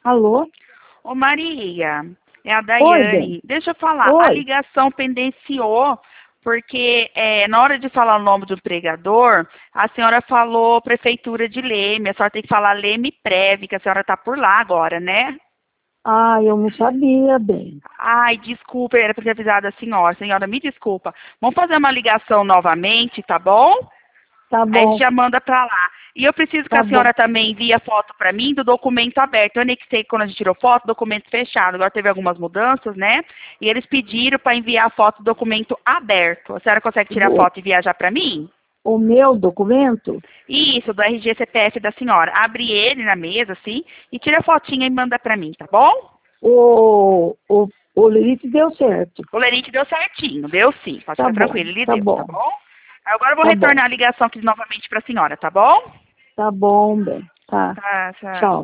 Alô? Ô Maria, é a Oi, Daiane. bem. Deixa eu falar, a Oi. ligação pendenciou, porque na hora de falar o nome do empregador, a senhora falou Prefeitura de Leme, a senhora tem que falar Leme Prev, que a senhora está por lá agora, né? Ah, eu não sabia, bem. Ai, desculpa, era para ter avisado a senhora. Senhora, me desculpa. Vamos fazer uma ligação novamente, tá bom? Tá Aí a gente bom, já manda pra lá. E eu preciso que tá a bom. senhora também envie a foto pra mim do documento aberto. Eu anexei quando a gente tirou foto, documento fechado. Agora teve algumas mudanças, né? E eles pediram para enviar a foto do documento aberto. A senhora consegue tirar O, foto e viajar pra mim? o meu documento? Isso, do RG CPF da senhora. Abre ele na mesa, assim, e tira a fotinha e manda pra mim, tá bom? O Lilith deu certo. O Lerite deu certinho, deu sim. Pode Tá ficar bom, tranquilo, ele tá deu, tá bom, bom? Agora eu vou tá bom. retornar a ligação aqui novamente pra senhora, tá bom? Tá bom, bem. Tá. Tá, tá. Tchau.